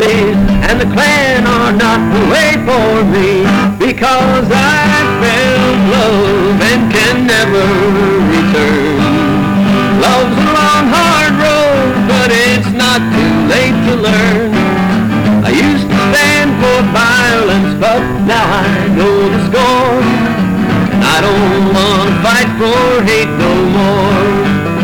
days, and the clan are not the way for me, because I felt love and can never return. Love's a long, hard road, but it's not too late to learn. I used to stand for violence, but now I know the score, and I don't want to fight for hate no more.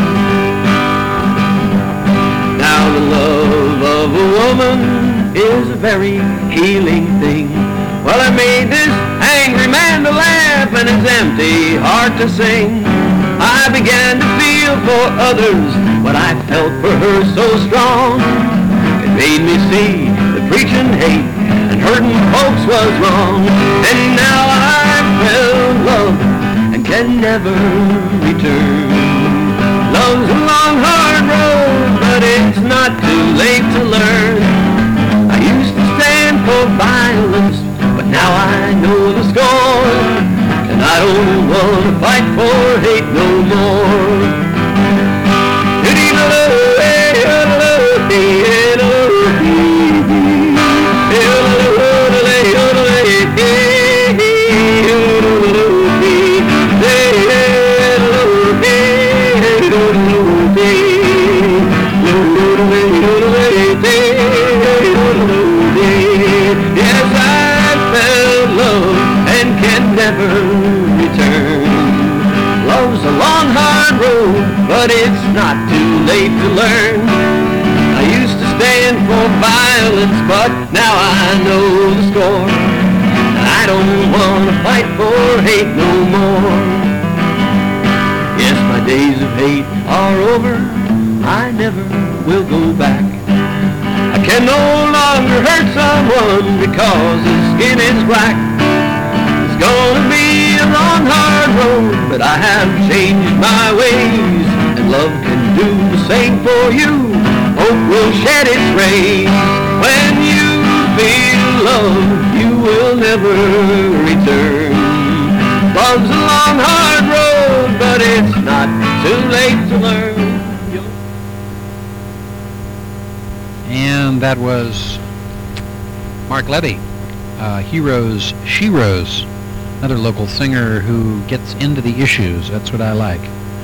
Now the love of a woman is a very healing thing. Well, I made this angry man to laugh and his empty heart to sing. I began to feel for others what I felt for her so strong. It made me see that preaching hate and hurting folks was wrong. And now I felt love and can never return. Love's a long, hard road, but it's not too late to learn. I used to stand for violence, but now I know the score, and I don't want to fight for hate no more. But it's not too late to learn. I used to stand for violence, but now I know the score. I don't want to fight for hate no more. Yes, my days of hate are over. I never will go back. I can no longer hurt someone because his skin is black. It's gonna be a long, hard road, but I have changed my ways. Love can do the same for you. Hope will shed its rays. When you feel love, you will never return. Love's a long, hard road, but it's not too late to learn. And that was Mark Levy, Heroes, Sheroes, another local singer who gets into the issues. That's what I like.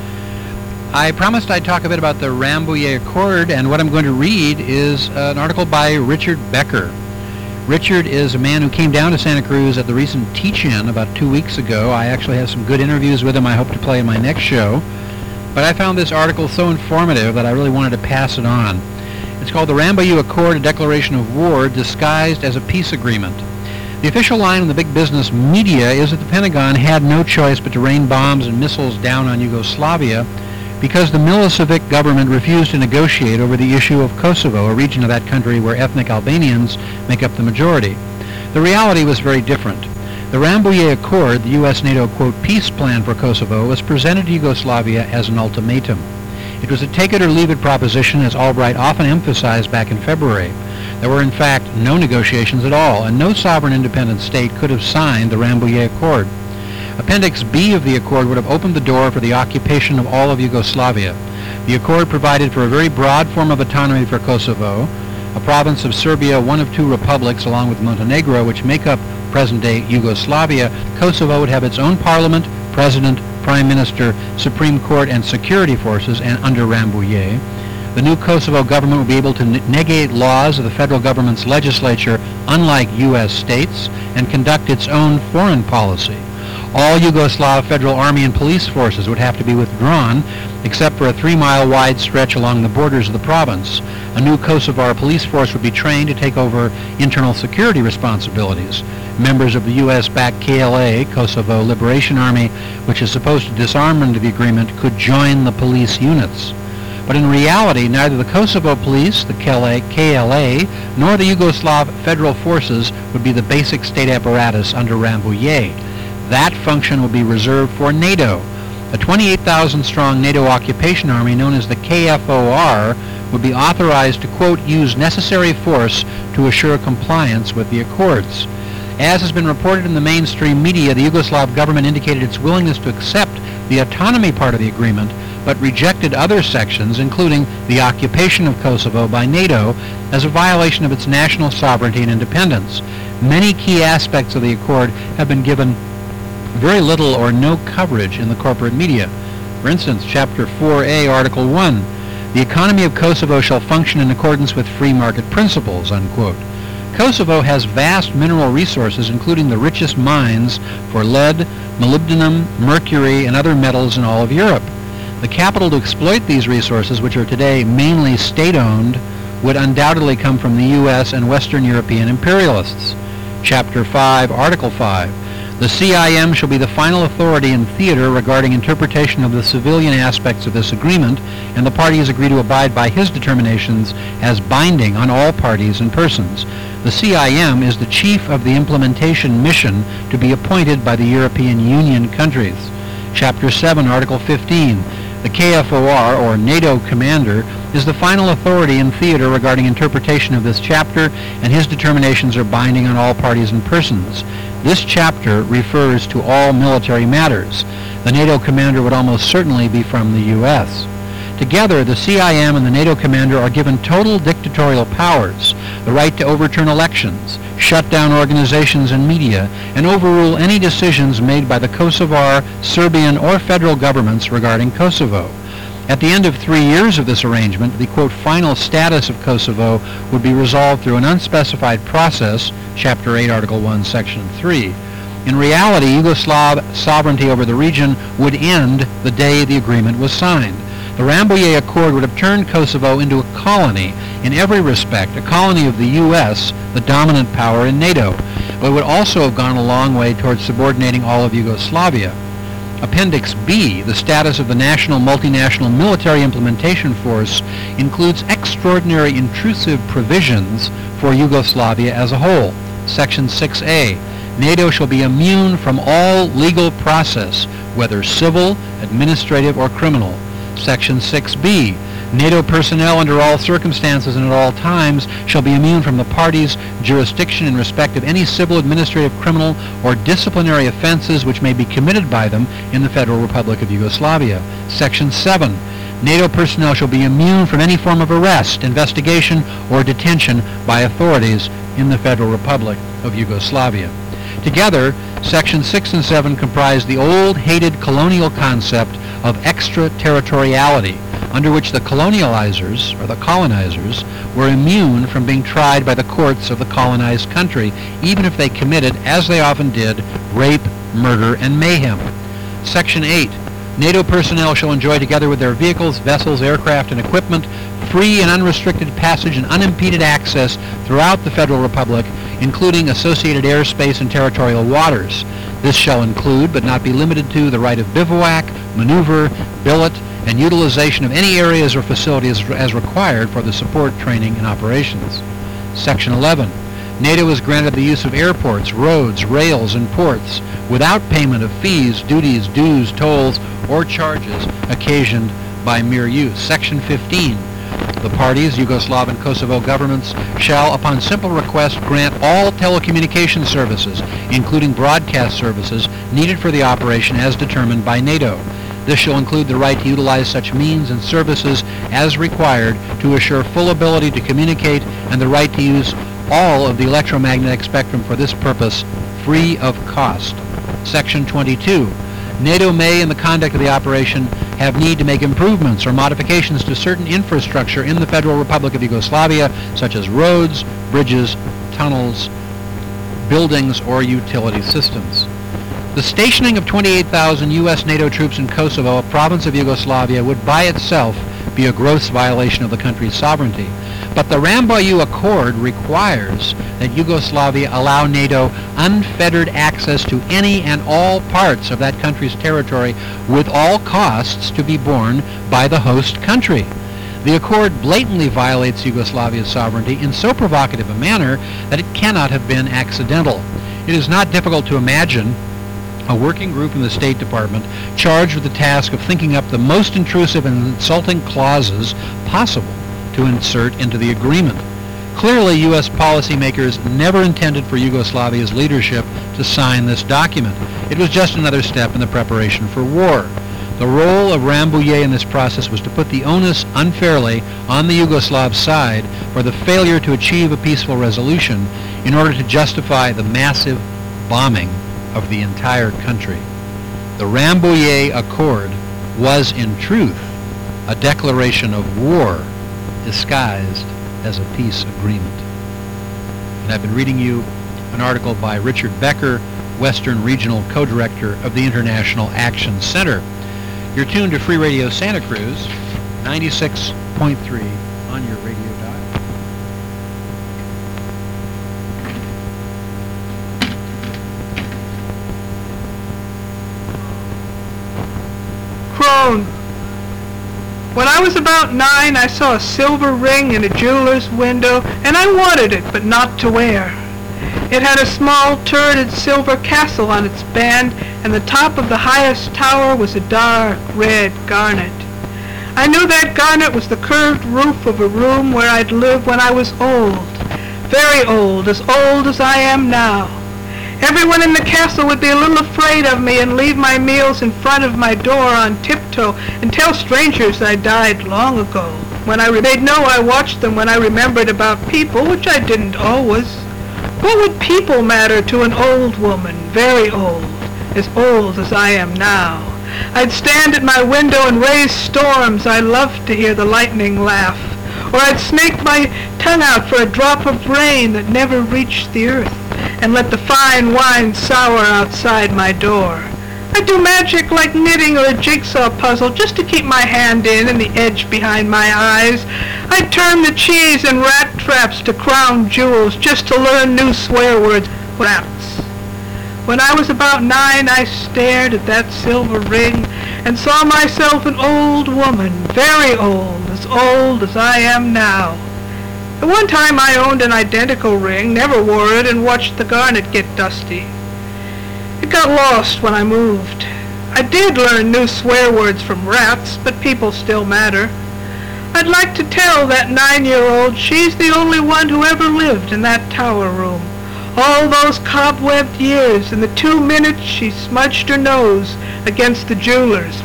I promised I'd talk a bit about the Rambouillet Accord, and what I'm going to read is an article by Richard Becker. Richard is a man who came down to Santa Cruz at the recent Teach-In about 2 weeks ago. I actually have some good interviews with him I hope to play in my next show. But I found this article so informative that I really wanted to pass it on. It's called The Rambouillet Accord, a Declaration of War Disguised as a Peace Agreement. The official line in the big business media is that the Pentagon had no choice but to rain bombs and missiles down on Yugoslavia because the Milosevic government refused to negotiate over the issue of Kosovo, a region of that country where ethnic Albanians make up the majority. The reality was very different. The Rambouillet Accord, the U.S.-NATO, quote, peace plan for Kosovo, was presented to Yugoslavia as an ultimatum. It was a take-it-or-leave-it proposition, as Albright often emphasized back in February. There were, in fact, no negotiations at all, and no sovereign independent state could have signed the Rambouillet Accord. Appendix B of the Accord would have opened the door for the occupation of all of Yugoslavia. The Accord provided for a very broad form of autonomy for Kosovo, a province of Serbia, one of two republics, along with Montenegro, which make up present-day Yugoslavia. Kosovo would have its own parliament, president, prime minister, Supreme Court, and security forces, and under Rambouillet. The new Kosovo government would be able to negate laws of the federal government's legislature, unlike U.S. states, and conduct its own foreign policy. All Yugoslav federal army and police forces would have to be withdrawn, except for a 3-mile wide stretch along the borders of the province. A new Kosovar police force would be trained to take over internal security responsibilities. Members of the U.S.-backed KLA, Kosovo Liberation Army, which is supposed to disarm under the agreement, could join the police units. But in reality, neither the Kosovo police, the KLA, nor the Yugoslav federal forces would be the basic state apparatus under Rambouillet. That function would be reserved for NATO. A 28,000-strong NATO occupation army known as the KFOR would be authorized to, quote, use necessary force to assure compliance with the accords. As has been reported in the mainstream media, the Yugoslav government indicated its willingness to accept the autonomy part of the agreement, but rejected other sections, including the occupation of Kosovo by NATO, as a violation of its national sovereignty and independence. Many key aspects of the accord have been given very little or no coverage in the corporate media. For instance, Chapter 4A, Article 1, the economy of Kosovo shall function in accordance with free market principles, unquote. Kosovo has vast mineral resources, including the richest mines for lead, molybdenum, mercury, and other metals in all of Europe. The capital to exploit these resources, which are today mainly state-owned, would undoubtedly come from the U.S. and Western European imperialists. Chapter 5, Article 5. The CIM shall be the final authority in theater regarding interpretation of the civilian aspects of this agreement, and the parties agree to abide by his determinations as binding on all parties and persons. The CIM is the chief of the implementation mission to be appointed by the European Union countries. Chapter 7, Article 15. The KFOR, or NATO Commander, is the final authority in theater regarding interpretation of this chapter, and his determinations are binding on all parties and persons. This chapter refers to all military matters. The NATO Commander would almost certainly be from the U.S. Together, the CIM and the NATO Commander are given total dictatorial powers, the right to overturn elections, shut down organizations and media, and overrule any decisions made by the Kosovar, Serbian, or federal governments regarding Kosovo. At the end of 3 years of this arrangement, the, quote, final status of Kosovo would be resolved through an unspecified process, Chapter 8, Article 1, Section 3. In reality, Yugoslav sovereignty over the region would end the day the agreement was signed. The Rambouillet Accord would have turned Kosovo into a colony in every respect, a colony of the U.S., the dominant power in NATO, but it would also have gone a long way towards subordinating all of Yugoslavia. Appendix B, the status of the National Multinational Military Implementation Force, includes extraordinary intrusive provisions for Yugoslavia as a whole. Section 6A, NATO shall be immune from all legal process, whether civil, administrative, or criminal. Section 6B, NATO personnel under all circumstances and at all times shall be immune from the parties' jurisdiction in respect of any civil, administrative, criminal, or disciplinary offenses which may be committed by them in the Federal Republic of Yugoslavia. Section 7, NATO personnel shall be immune from any form of arrest, investigation, or detention by authorities in the Federal Republic of Yugoslavia. Together, Sections 6 and 7 comprise the old, hated colonial concept of extraterritoriality, under which the colonializers, or the colonizers, were immune from being tried by the courts of the colonized country, even if they committed, as they often did, rape, murder, and mayhem. Section 8. NATO personnel shall enjoy, together with their vehicles, vessels, aircraft, and equipment, free and unrestricted passage and unimpeded access throughout the Federal Republic, including associated airspace and territorial waters. This shall include, but not be limited to, the right of bivouac, maneuver, billet, and utilization of any areas or facilities as required for the support, training, and operations. Section 11. NATO is granted the use of airports, roads, rails, and ports without payment of fees, duties, dues, tolls, or charges occasioned by mere use. Section 15. The parties, Yugoslav and Kosovo governments, shall, upon simple request, grant all telecommunication services, including broadcast services, needed for the operation as determined by NATO. This shall include the right to utilize such means and services as required to assure full ability to communicate, and the right to use all of the electromagnetic spectrum for this purpose, free of cost. Section 22. NATO may, in the conduct of the operation, have need to make improvements or modifications to certain infrastructure in the Federal Republic of Yugoslavia, such as roads, bridges, tunnels, buildings, or utility systems. The stationing of 28,000 U.S. NATO troops in Kosovo, a province of Yugoslavia, would by itself be a gross violation of the country's sovereignty. But the Rambouillet Accord requires that Yugoslavia allow NATO unfettered access to any and all parts of that country's territory, with all costs to be borne by the host country. The accord blatantly violates Yugoslavia's sovereignty in so provocative a manner that it cannot have been accidental. It is not difficult to imagine a working group in the State Department charged with the task of thinking up the most intrusive and insulting clauses possible to insert into the agreement. Clearly, U.S. policymakers never intended for Yugoslavia's leadership to sign this document. It was just another step in the preparation for war. The role of Rambouillet in this process was to put the onus unfairly on the Yugoslav side for the failure to achieve a peaceful resolution in order to justify the massive bombing of the entire country. The Rambouillet Accord was in truth a declaration of war disguised as a peace agreement. And I've been reading you an article by Richard Becker, Western Regional Co-Director of the International Action Center. You're tuned to Free Radio Santa Cruz, 96.3 on your radio dial. Crone. When I was about 9, I saw a silver ring in a jeweler's window, and I wanted it, but not to wear. It had a small turreted silver castle on its band, and the top of the highest tower was a dark red garnet. I knew that garnet was the curved roof of a room where I'd live when I was old, very old as I am now. Everyone in the castle would be a little afraid of me and leave my meals in front of my door on tiptoe and tell strangers I died long ago. They'd know I watched them when I remembered about people, which I didn't always. What would people matter to an old woman, very old as I am now? I'd stand at my window and raise storms. I loved to hear the lightning laugh. Or I'd snake my tongue out for a drop of rain that never reached the earth and let the fine wine sour outside my door. I'd do magic like knitting or a jigsaw puzzle just to keep my hand in and the edge behind my eyes. I'd turn the cheese and rat traps to crown jewels just to learn new swear words. Rats. When I was about 9, I stared at that silver ring and saw myself an old woman, very old as I am now. At one time I owned an identical ring, never wore it, and watched the garnet get dusty. It got lost when I moved. I did learn new swear words from rats, but people still matter. I'd like to tell that 9-year-old she's the only one who ever lived in that tower room. All those cobwebbed years and the 2 minutes she smudged her nose against the jeweler's.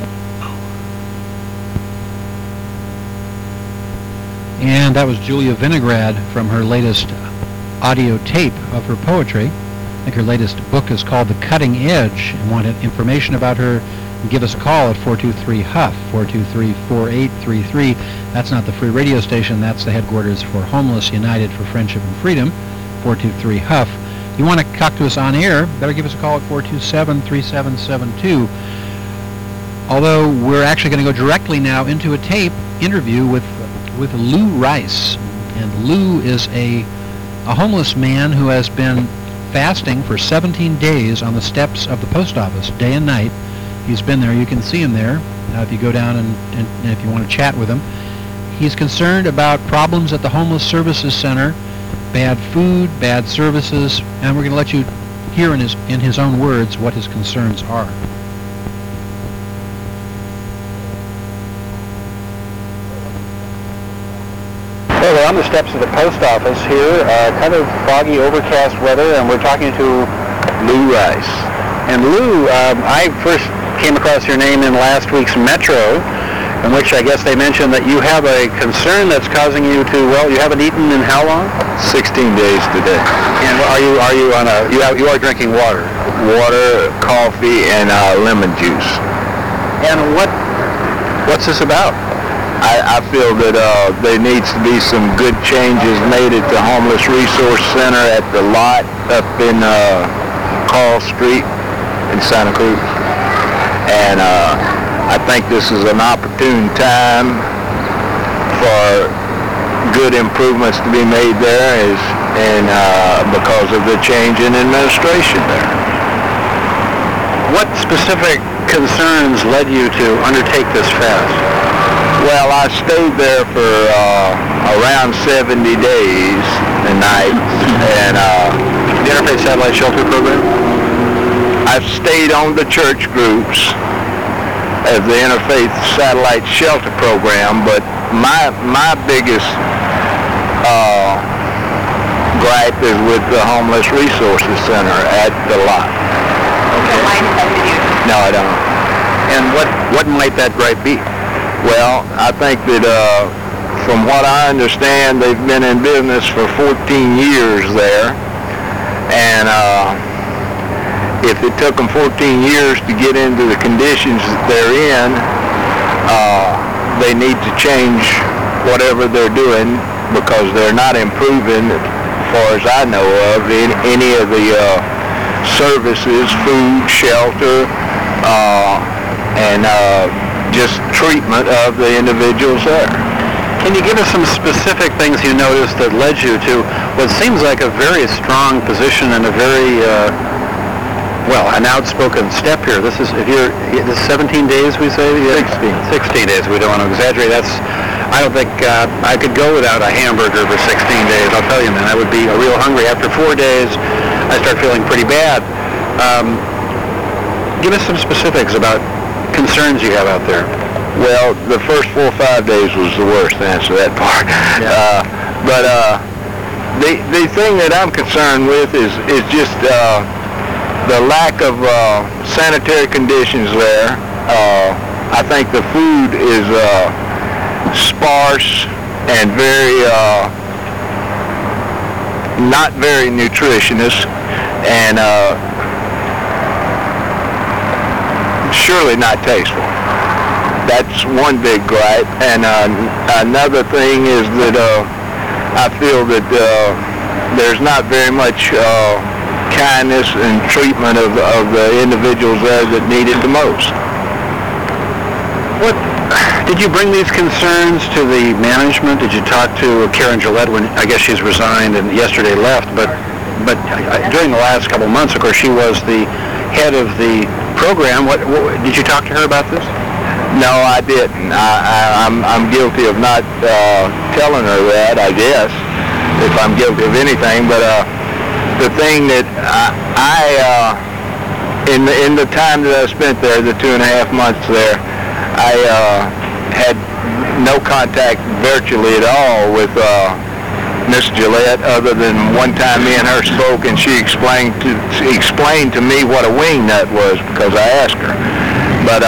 And that was Julia Vinograd from her latest audio tape of her poetry. I think her latest book is called The Cutting Edge. And wanted information about her, give us a call at 423-HUFF, 423-4833. That's not the free radio station, that's the headquarters for Homeless United for Friendship and Freedom, 423-HUFF. You want to talk to us on air, better give us a call at 427-3772. Although we're actually going to go directly now into a tape interview with Lou Rice. And Lou is a homeless man who has been fasting for 17 days on the steps of the post office, day and night. He's been there. You can see him there if you go down and if you want to chat with him. He's concerned about problems at the Homeless Services Center, bad food, bad services, and we're going to let you hear in his own words what his concerns are. Hey, we're on the steps of the post office here, kind of foggy, overcast weather, and we're talking to Lou Rice. And Lou, I first came across your name in last week's Metro, in which I guess they mentioned that you have a concern that's causing you to, well, you haven't eaten in how long? 16 days today. And you are drinking water? Water, coffee, and lemon juice. And what's this about? I feel that there needs to be some good changes made at the Homeless Resource Center at the lot up in Carl Street in Santa Cruz. And I think this is an opportune time for good improvements to be made there because of the change in administration there. What specific concerns led you to undertake this fast? Well, I stayed there for around 70 days and nights, and the Interfaith Satellite Shelter Program? I've stayed on the church groups of the Interfaith Satellite Shelter Program, but my biggest gripe is with the Homeless Resources Center at the lot. Okay. No, I don't. And what might that gripe be? Well, I think that from what I understand, they've been in business for 14 years there, and if it took them 14 years to get into the conditions that they're in, they need to change whatever they're doing, because they're not improving, as far as I know of, in any of the services, food, shelter, and just treatment of the individuals there. Can you give us some specific things you noticed that led you to what seems like a very strong position and a very, an outspoken step here? This is 17 days, we say? 16 days. We don't want to exaggerate. I don't think I could go without a hamburger for 16 days. I'll tell you, man, I would be real hungry. After 4 days, I start feeling pretty bad. Give us some specifics about concerns you have out there. Well, the first 4 or 5 days was the worst, to answer that part. Yeah. But the thing that I'm concerned with is just the lack of sanitary conditions there. I think the food is sparse and very not very nutritious, and surely not tasteful. That's one big gripe. And another thing is that I feel that there's not very much kindness and treatment of the individuals there that need it the most. What did you bring these concerns to the management? Did you talk to Karen Gillette when I guess she's resigned and yesterday left? But during the last couple of months, of course, she was the head of the program. What did you talk to her about this? No, I didn't. I'm guilty of not telling her that, I guess, if I'm guilty of anything. But the thing that in the time that I spent there, the 2.5 months there, I had no contact virtually at all with Miss Gillette, other than one time me and her spoke, and she explained to me what a wing nut was, because I asked her. But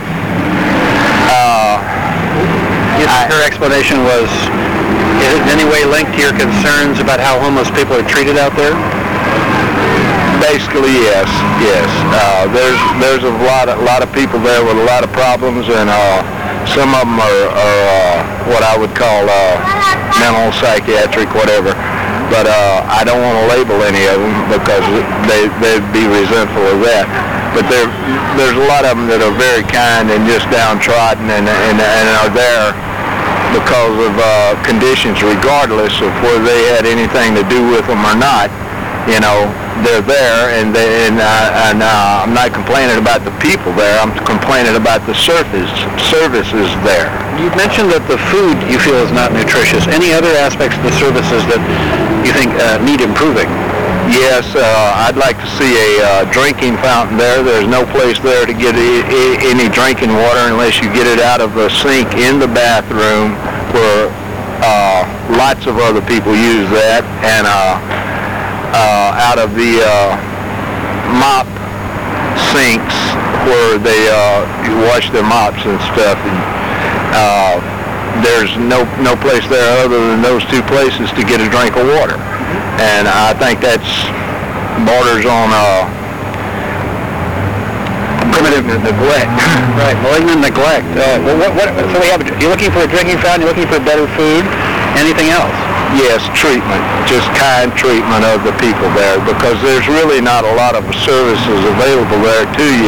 her explanation was, is it in any way linked to your concerns about how homeless people are treated out there? Basically, yes. There's a lot of people there with a lot of problems, and some of them are what I would call mental, psychiatric, whatever. But I don't want to label any of them, because they'd be resentful of that. But there's a lot of them that are very kind and just downtrodden and are there because of conditions, regardless of whether they had anything to do with them or not. You know, they're there, and I'm not complaining about the people there. I'm complaining about the services there. You mentioned that the food you feel is not nutritious. Any other aspects of the services that you think need improving? Yes, I'd like to see a drinking fountain there. There's no place there to get any drinking water unless you get it out of a sink in the bathroom, where lots of other people use that, and out of the mop sinks where they wash their mops and stuff. And there's no place there other than those two places to get a drink of water. And I think that's borders on primitive neglect. Right, malignant neglect. So you're looking for a drinking fountain, you're looking for better food, anything else? Yes, treatment, just kind treatment of the people there, because there's really not a lot of services available there to you,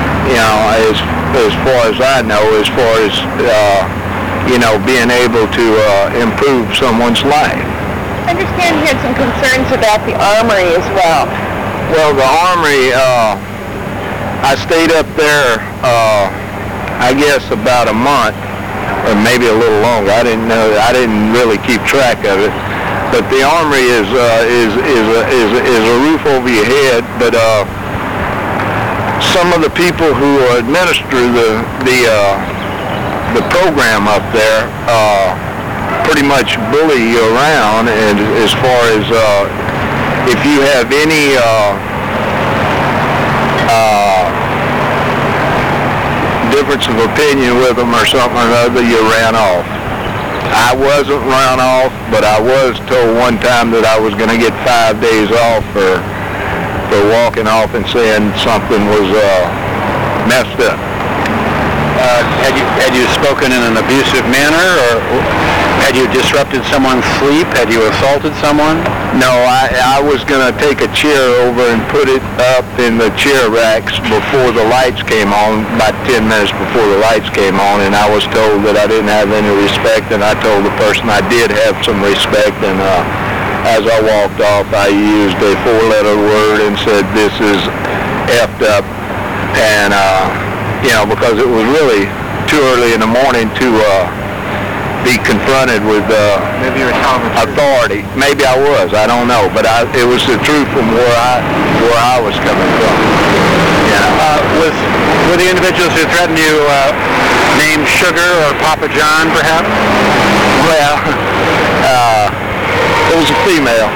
as far as I know, as far as, being able to improve someone's life. I understand you had some concerns about the armory as well. Well, the armory, I stayed up there, I guess about a month, or maybe a little longer. I didn't really keep track of it. But the armory is a roof over your head. But some of the people who administer the program up there pretty much bully you around, and as far as if you have any difference of opinion with them or something or another, you ran off. I wasn't run off, but I was told one time that I was going to get 5 days off for walking off and saying something was messed up. Had you spoken in an abusive manner, or had you disrupted someone's sleep? Had you assaulted someone? No, I was going to take a chair over and put it up in the chair racks before the lights came on, about 10 minutes before the lights came on, and I was told that I didn't have any respect, and I told the person I did have some respect, and as I walked off, I used a 4-letter word and said, "This is effed up," and because it was really too early in the morning to be confronted with maybe you're telling the truth. Authority. Maybe I was. I don't know, but it was the truth from where I was coming from. Were the individuals who threatened you named Sugar or Papa John, perhaps? Well, it was a female.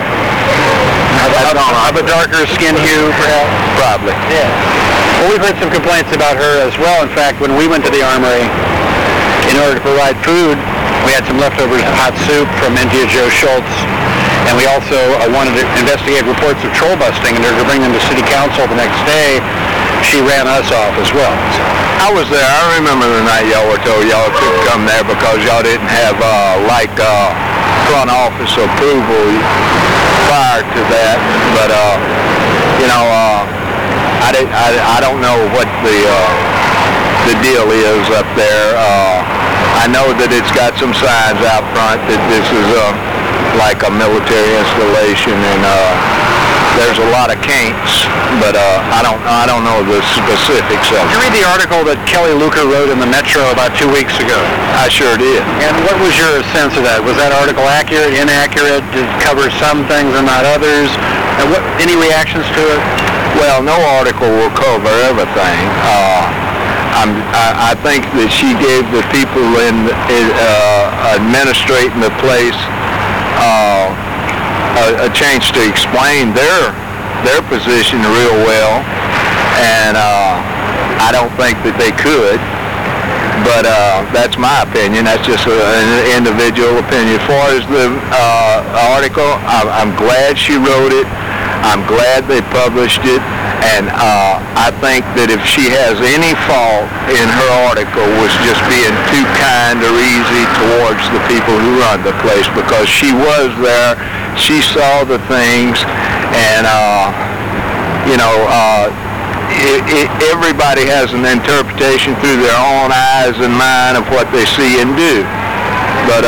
Of a darker skin hue, perhaps? Probably. Yeah. Well, we've heard some complaints about her as well. In fact, when we went to the armory, in order to provide food, we had some leftovers of hot soup from India Joe Schultz, and we also wanted to investigate reports of troll busting, and to bring them to City Council the next day, she ran us off as well. I was there. I remember the night y'all were told y'all couldn't come there because y'all didn't have front office approval prior to that, but I don't know what the deal is up there. I know that it's got some signs out front that this is like a military installation, and there's a lot of caints, but I don't know the specifics of it. Did you read the article that Kelly Luca wrote in the Metro about 2 weeks ago? I sure did. And what was your sense of that? Was that article accurate, inaccurate? Did it cover some things and not others? And any reactions to it? Well, no article will cover everything. I think that she gave the people administrating the place a chance to explain their position real well, and I don't think that they could. But that's my opinion. That's just an individual opinion. As far as the article, I'm glad she wrote it. I'm glad they published it. And I think that if she has any fault in her article was just being too kind or easy towards the people who run the place, because she was there, she saw the things, and everybody has an interpretation through their own eyes and mind of what they see and do. But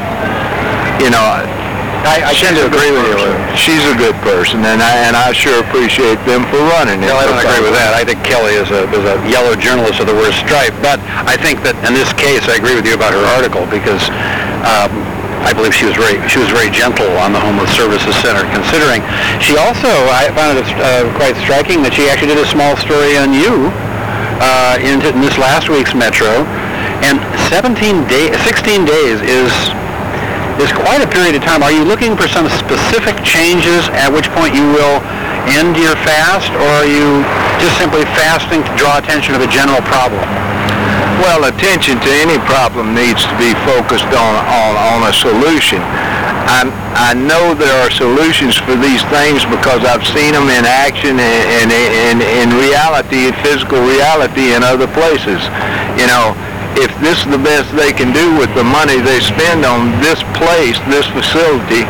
I tend to agree with you. She's a good person, and I sure appreciate them for running it. No, I don't agree with that. I think Kelly is a yellow journalist of the worst stripe. But I think that in this case, I agree with you about her article, because I believe she was very gentle on the Homeless Services Center. Considering she also, I found it quite striking that she actually did a small story on you in this last week's Metro, and 16 days is quite a period of time. Are you looking for some specific changes at which point you will end your fast, or are you just simply fasting to draw attention to the general problem? Well, attention to any problem needs to be focused on a solution. I know there are solutions for these things because I've seen them in action and in reality, in physical reality in other places. If this is the best they can do with the money they spend on this place, this facility,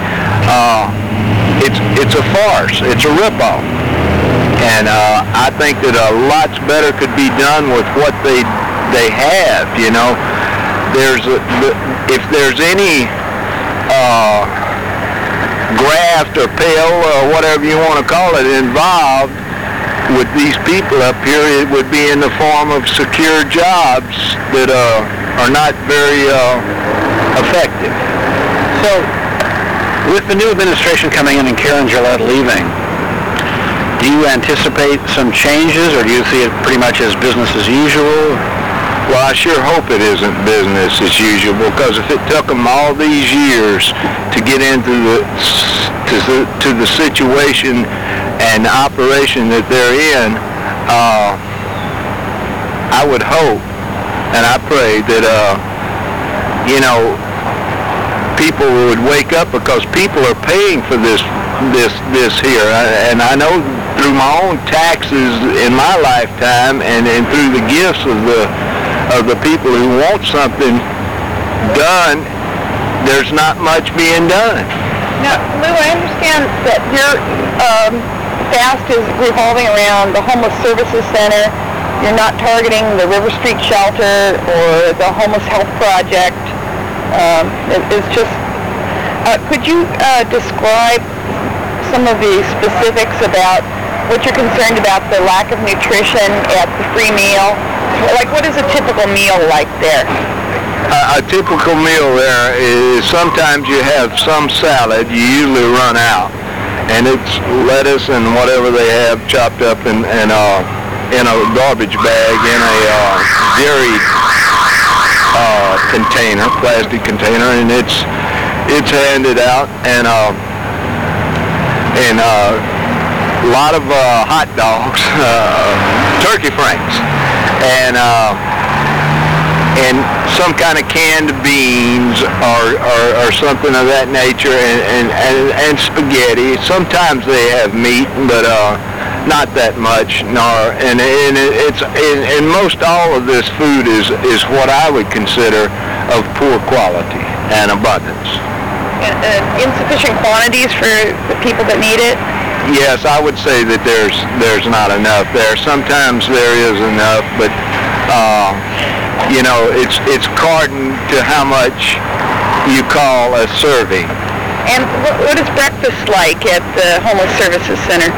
it's a farce. It's a ripoff. And I think that a lot better could be done with what they have. If there's any graft or pill or whatever you want to call it involved with these people up here, it would be in the form of secure jobs that are not very effective. So, with the new administration coming in and Karen Gillette leaving, do you anticipate some changes, or do you see it pretty much as business as usual? Well, I sure hope it isn't business as usual, because if it took them all these years to get into the situation and the operation that they're in, I would hope and I pray that, people would wake up, because people are paying for this here. And I know through my own taxes in my lifetime, and through the gifts of the people who want something done, there's not much being done. Now, Lou, I understand that your fast is revolving around the Homeless Services Center. You're not targeting the River Street Shelter or the Homeless Health Project. It's just, could you describe some of the specifics about what you're concerned about, the lack of nutrition at the free meal? Like, what is a typical meal like there? A typical meal there is sometimes you have some salad, you usually run out, and it's lettuce and whatever they have chopped up in a garbage bag in a dairy container, plastic container, and it's handed out, and a lot of hot dogs, turkey franks, and some kind of canned beans or something of that nature, and spaghetti. Sometimes they have meat, but not that much. And most all of this food is what I would consider of poor quality and abundance. Insufficient quantities for the people that need it? Yes, I would say that there's not enough there. Sometimes there is enough, but it's according to how much you call a serving. And what is breakfast like at the Homeless Services Center?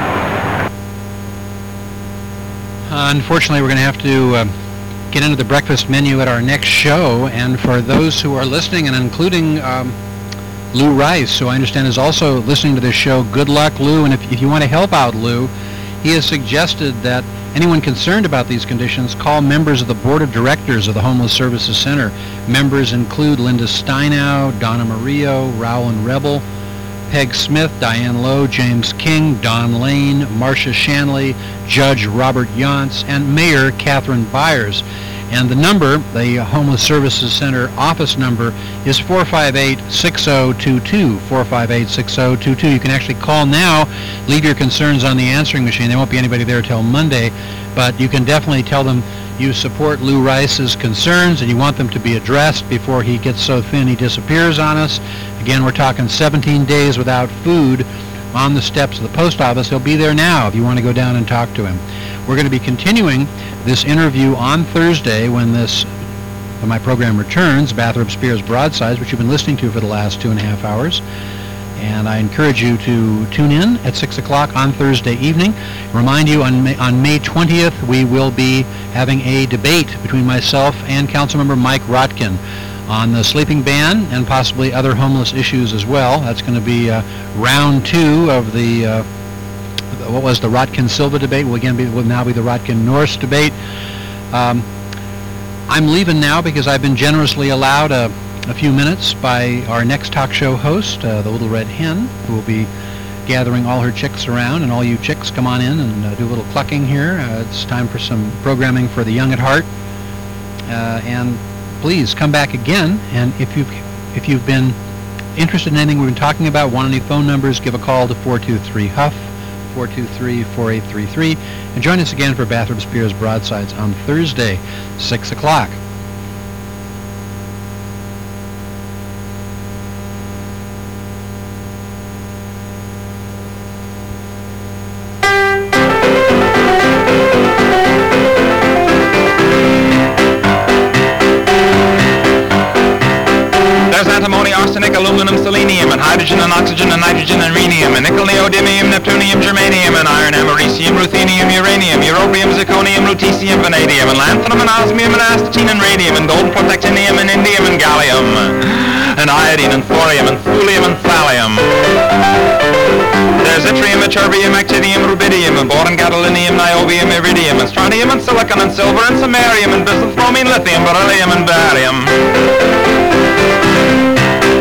Unfortunately, we're going to have to get into the breakfast menu at our next show. And for those who are listening, and including Lou Rice, who I understand is also listening to this show, good luck, Lou. And if you want to help out Lou, he has suggested that anyone concerned about these conditions call members of the Board of Directors of the Homeless Services Center. Members include Linda Steinow, Donna Murillo, Rowland Rebel, Peg Smith, Diane Lowe, James King, Don Lane, Marcia Shanley, Judge Robert Yantz, and Mayor Catherine Byers. And the number, the Homeless Services Center office number, is 458-6022, 458-6022. You can actually call now, leave your concerns on the answering machine. There won't be anybody there till Monday, but you can definitely tell them you support Lou Rice's concerns and you want them to be addressed before he gets so thin he disappears on us. Again, we're talking 17 days without food on the steps of the post office. He'll be there now if you want to go down and talk to him. We're going to be continuing this interview on Thursday when my program returns, Bathrop Spears Broadsides, which you've been listening to for the last 2.5 hours. And I encourage you to tune in at 6 o'clock on Thursday evening. Remind you, on May 20th, we will be having a debate between myself and Councilmember Mike Rotkin on the sleeping ban and possibly other homeless issues as well. That's going to be round 2 of the what was the Rotkin-Silva debate. Will now be the Rotkin-Norse debate. I'm leaving now because I've been generously allowed a few minutes by our next talk show host, the Little Red Hen, who will be gathering all her chicks around. And all you chicks, come on in and do a little clucking here. It's time for some programming for the young at heart. And please come back again. And if you've been interested in anything we've been talking about, want any phone numbers, give a call to 423-HUFF, 423-4833, and join us again for Bathrop Spears Broadsides on Thursday, 6 o'clock. Antimony, arsenic, aluminum, selenium, and hydrogen and oxygen and nitrogen and rhenium, and nickel, neodymium, neptunium, germanium, and iron, americium, ruthenium, uranium, europium, zirconium, lutetium, vanadium, and lanthanum, and osmium, and astatine, and radium, and gold, protactinium, and indium, and gallium, and iodine, and thorium, and thulium, and thallium. There's yttrium, ytterbium, actinium, rubidium, and boron, gadolinium, niobium, iridium, and strontium, and silicon, and silver, and samarium, and bismuth, bromine, lithium, beryllium, and barium.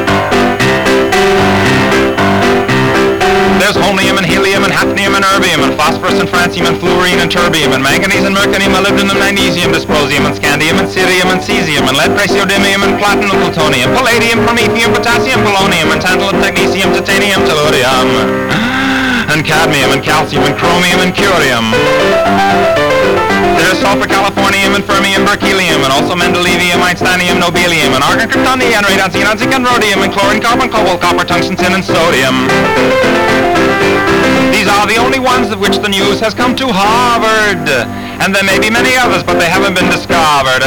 There's holmium and helium and hafnium and erbium and phosphorus and francium and fluorine and terbium and manganese and mercurium, molybdenum, magnesium, dysprosium and scandium and cerium and cesium and lead, praseodymium and platinum, plutonium, palladium, promethium, potassium, polonium and tantalum, technetium, titanium, tellurium and cadmium and calcium and chromium and curium. There's sulfur, californium, and fermium, berkelium, and also mendelevium, einsteinium, nobelium, and argon, krypton, neon, radon, xenon, zinc, and rhodium, and chlorine, carbon, cobalt, copper, tungsten, tin, and sodium. These are the only ones of which the news has come to Harvard. And there may be many others, but they haven't been discovered.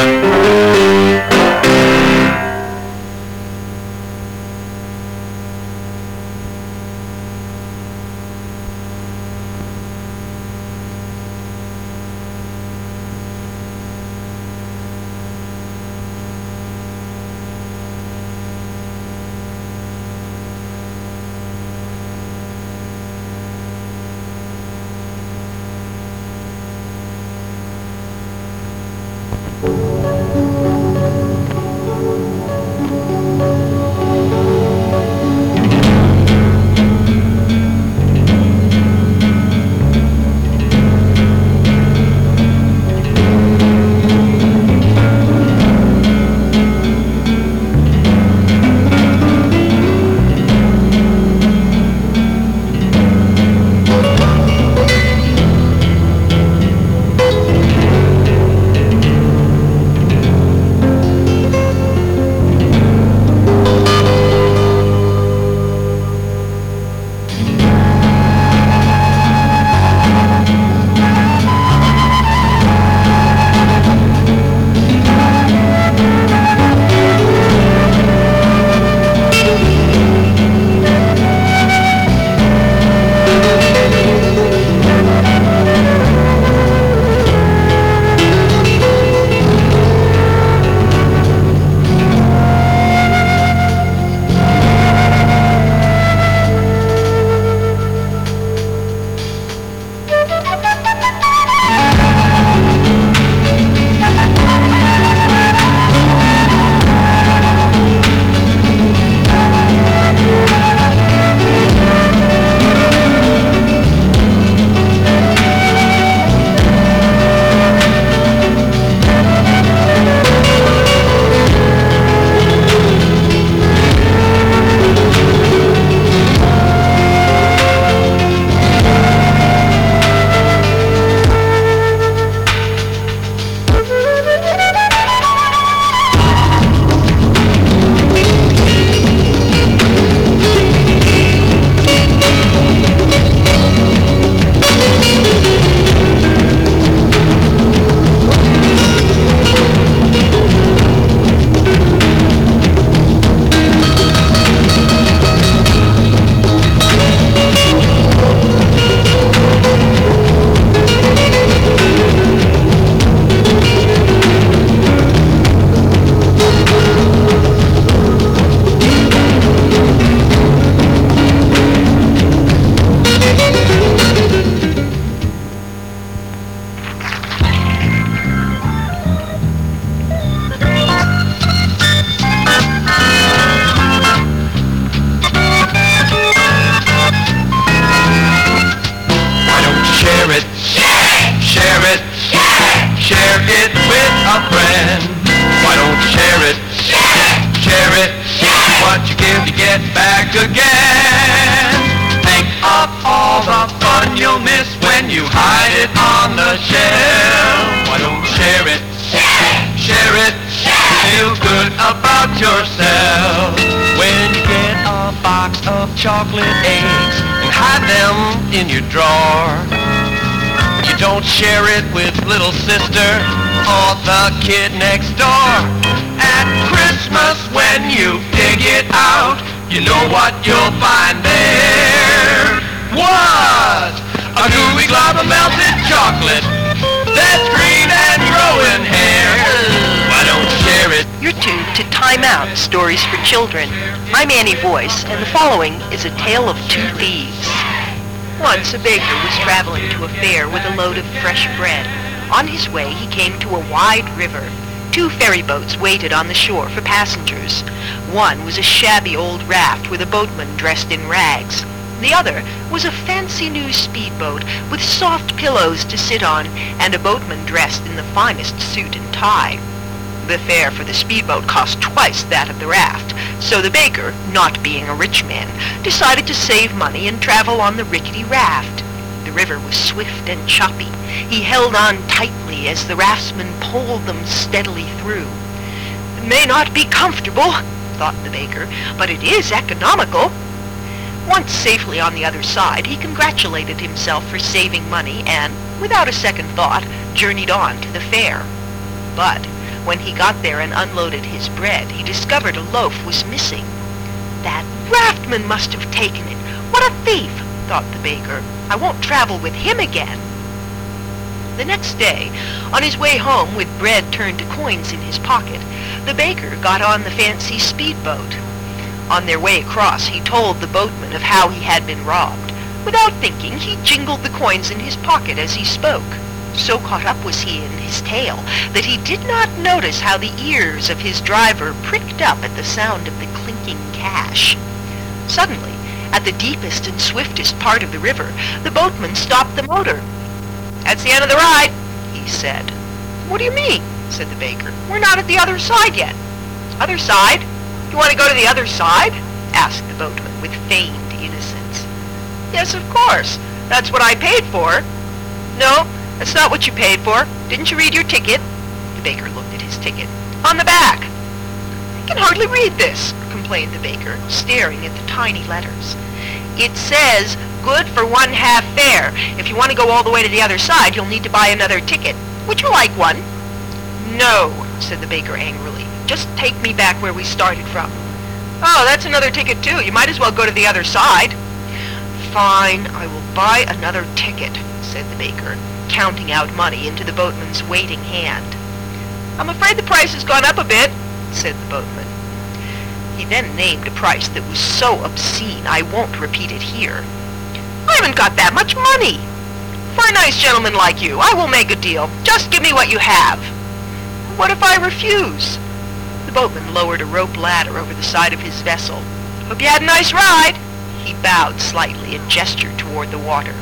Share it with little sister or the kid next door. At Christmas when you dig it out, you know what you'll find there. What? A gooey glob of melted chocolate that's green and growing hair. Why don't you share it? You're tuned to Time Out, Stories for Children. I'm Annie Boyce, and the following is a tale of two thieves. Once a baker was traveling to a fair with a load of fresh bread. On his way, he came to a wide river. Two ferry boats waited on the shore for passengers. One was a shabby old raft with a boatman dressed in rags. The other was a fancy new speedboat with soft pillows to sit on and a boatman dressed in the finest suit and tie. The fare for the speedboat cost twice that of the raft, so the baker, not being a rich man, decided to save money and travel on the rickety raft. The river was swift and choppy. He held on tightly as the raftsman poled them steadily through. "It may not be comfortable," thought the baker, "but it is economical." Once safely on the other side, he congratulated himself for saving money and, without a second thought, journeyed on to the fair. But when he got there and unloaded his bread, he discovered a loaf was missing. "That raftman must have taken it. What a thief," thought the baker. "I won't travel with him again." The next day, on his way home with bread turned to coins in his pocket, the baker got on the fancy speedboat. On their way across, he told the boatman of how he had been robbed. Without thinking, he jingled the coins in his pocket as he spoke. So caught up was he in his tale that he did not notice how the ears of his driver pricked up at the sound of the clinking cash. Suddenly, at the deepest and swiftest part of the river, the boatman stopped the motor. "That's the end of the ride," he said. "What do you mean?" said the baker. "We're not at the other side yet." "Other side? You want to go to the other side?" asked the boatman with feigned innocence. "Yes, of course. That's what I paid for." "No, that's not what you paid for. Didn't you read your ticket?" The baker looked at his ticket. "On the back." "I can hardly read this," complained the baker, staring at the tiny letters. "It says, 'Good for 1/2 fare. If you want to go all the way to the other side, you'll need to buy another ticket. Would you like one?" "No," said the baker angrily. "Just take me back where we started from." "Oh, that's another ticket too. You might as well go to the other side." "Fine, I will buy another ticket," said the baker, counting out money into the boatman's waiting hand. "I'm afraid the price has gone up a bit," said the boatman. He then named a price that was so obscene I won't repeat it here. "I haven't got that much money." "For a nice gentleman like you, I will make a deal. Just give me what you have." "What if I refuse?" The boatman lowered a rope ladder over the side of his vessel. "Hope you had a nice ride." He bowed slightly and gestured toward the water.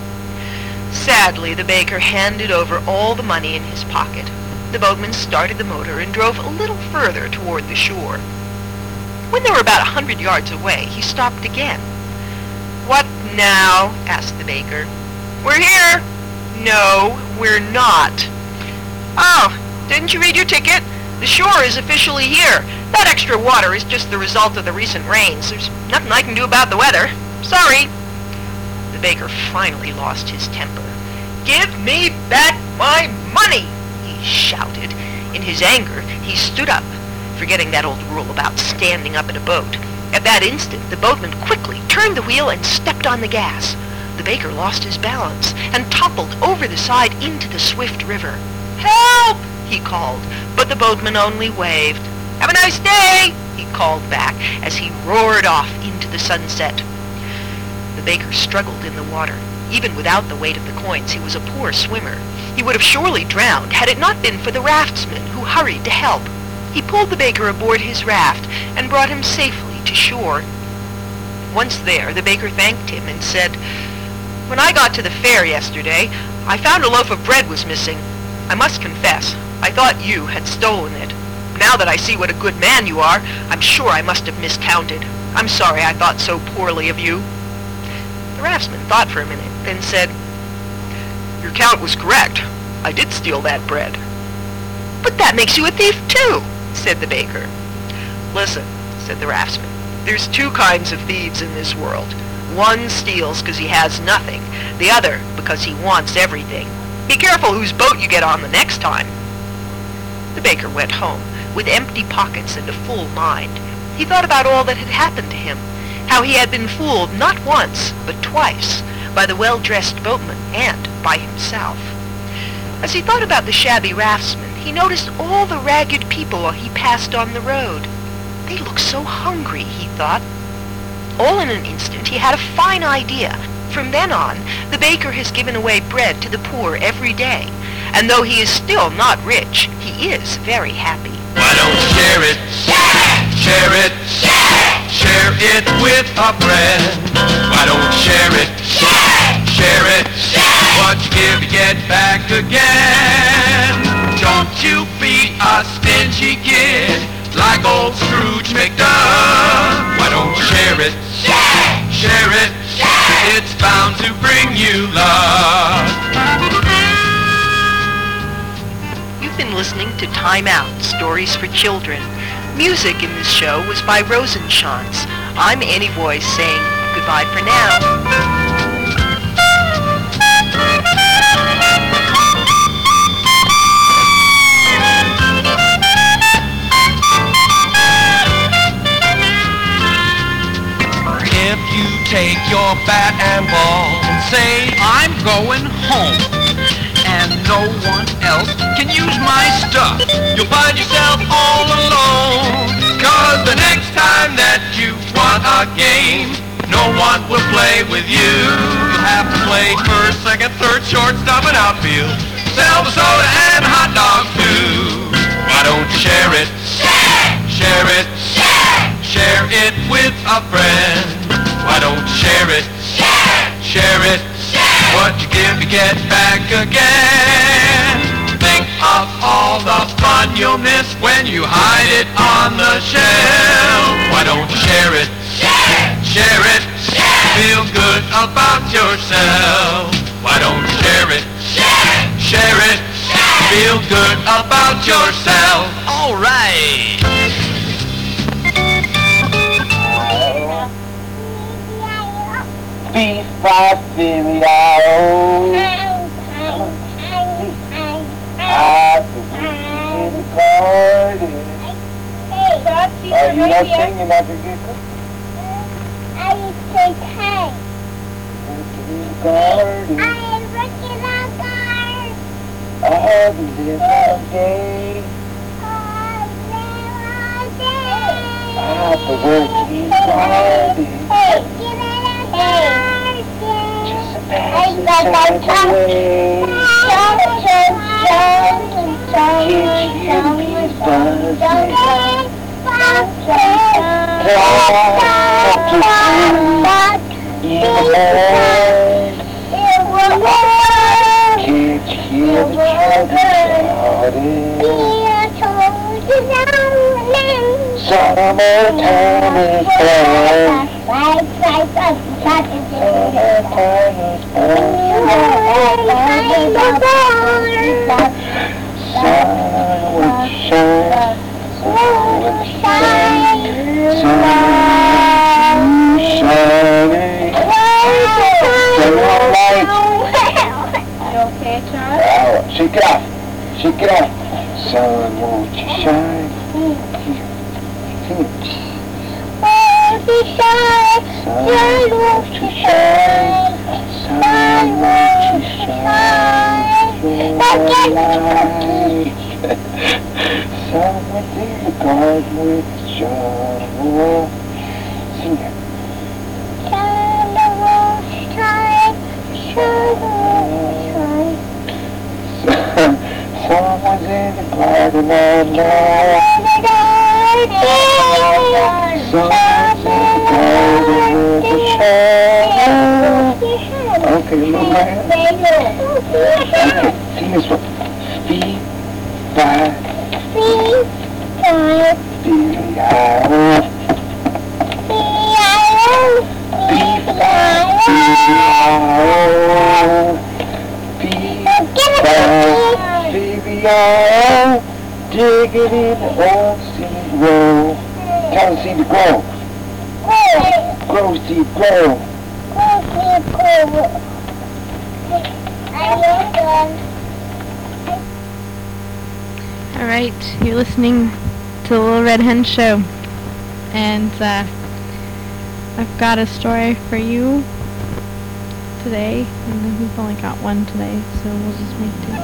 Sadly, the baker handed over all the money in his pocket. The boatman started the motor and drove a little further toward the shore. When they were about 100 yards away, he stopped again. "What now?" asked the baker. "We're here." "No, we're not." "Oh, didn't you read your ticket? The shore is officially here. That extra water is just the result of the recent rains. There's nothing I can do about the weather. Sorry." The baker finally lost his temper. "Give me back my money!" he shouted. In his anger, he stood up, forgetting that old rule about standing up in a boat. At that instant, the boatman quickly turned the wheel and stepped on the gas. The baker lost his balance and toppled over the side into the swift river. "Help!" he called, but the boatman only waved. "Have a nice day!" he called back as he roared off into the sunset. The baker struggled in the water. Even without the weight of the coins, he was a poor swimmer. He would have surely drowned had it not been for the raftsman who hurried to help. He pulled the baker aboard his raft and brought him safely to shore. Once there, the baker thanked him and said, "When I got to the fair yesterday, I found a loaf of bread was missing. I must confess, I thought you had stolen it. Now that I see what a good man you are, I'm sure I must have miscounted. I'm sorry I thought so poorly of you." The raftsman thought for a minute, then said, "Your count was correct. I did steal that bread." "But that makes you a thief too," said the baker. "Listen," said the raftsman, "there's two kinds of thieves in this world. One steals because he has nothing, the other because he wants everything. Be careful whose boat you get on the next time." The baker went home with empty pockets and a full mind. He thought about all that had happened to him, how he had been fooled not once, but twice, by the well-dressed boatman and by himself. As he thought about the shabby raftsman, he noticed all the ragged people he passed on the road. They looked so hungry, he thought. All in an instant, he had a fine idea. From then on, the baker has given away bread to the poor every day, and though he is still not rich, he is very happy. Why don't you share it? Share it. Share it with a friend. Why don't you share it? Share it. What you give, you get back again. Don't you be a stingy kid like old Scrooge McDuck. Why don't you share it? Share it. It's bound to bring you luck. You've been listening to Time Out, Stories for Children. Music in this show was by Rosenschantz. I'm Annie Voice saying goodbye for now. If you take your bat and ball and say, I'm going home, and no one else can use my stuff, you'll find yourself all alone. 'Cause the next time that you want a game, no one will play with you. You'll have to play first, second, third, shortstop, and outfield. Sell the soda and hot dogs too. Why don't you share it? Share it. Share it with a friend. Why don't you share it? Share it. What you give, you get back again. Think of all the fun you'll miss when you hide it on the shelf. Why don't you share it? Share it. Feel good about yourself. Why don't you share it? Share it. Feel good about yourself. All right. Beef by Filio. I in the garden. Are you not singing like a giggle? I say hey. In the garden. I am working on garden. I haven't been all day. I have to work in the garden. Just a pass the time away. Can't hear the bees buzzing. In the morning. Can't hear the children shouting. Summertime is born. Summertime is born. Sun would shine. Sun would shine. Sun shining. Turn on lights. You okay, Charles? Shake it off. Shake it off. Sun won't you shine? Won't you shine? Sun won't you shine? Sun won't you shine? Someone in the garden with John. Sing it. Sun won't shine. Sun won't shine. Someone's in the garden all night. Someone's in the garden with a child. Okay, little man. Okay, sing this one. Feet by Billy Idol. Beef by Billy Idol. Beef by Billy Idol. Dig it in the old seed row. Tell the seed to grow. Grow, seed, grow. All right, you're listening to the Little Red Hen Show, and I've got a story for you today, and we've only got one today, so we'll just make two.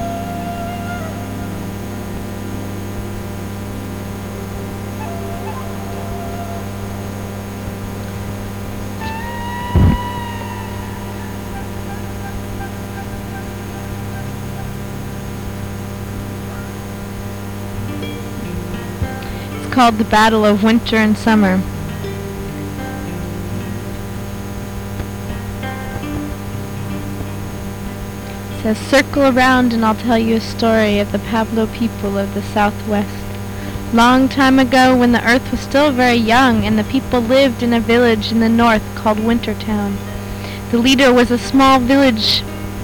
Called The Battle of Winter and Summer. says, circle around and I'll tell you a story of the Pueblo people of the Southwest. Long time ago, when the earth was still very young and the people lived in a village in the north called Wintertown. The leader was a small village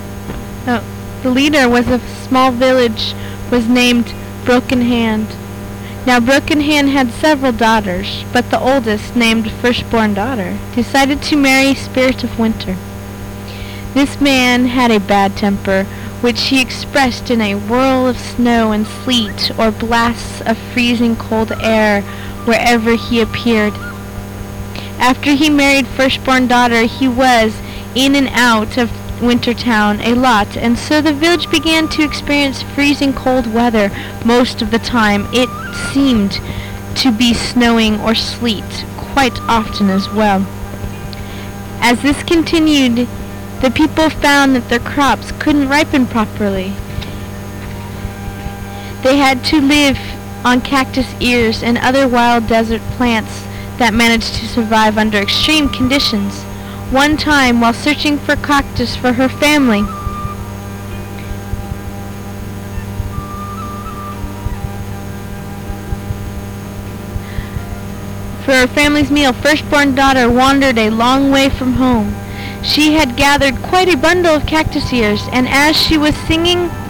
was named Broken Hand. Now Broken Hand had several daughters, but the oldest, named Firstborn Daughter, decided to marry Spirit of Winter. This man had a bad temper, which he expressed in a whirl of snow and sleet or blasts of freezing cold air wherever he appeared. After he married Firstborn Daughter, he was in and out of Wintertown a lot, and so the village began to experience freezing cold weather most of the time. It seemed to be snowing or sleet quite often as well. As this continued, the people found that their crops couldn't ripen properly. They had to live on cactus ears and other wild desert plants that managed to survive under extreme conditions. One time, while searching for cactus for her family, for her family's meal, Firstborn Daughter wandered a long way from home. She had gathered quite a bundle of cactus ears, and as she was singing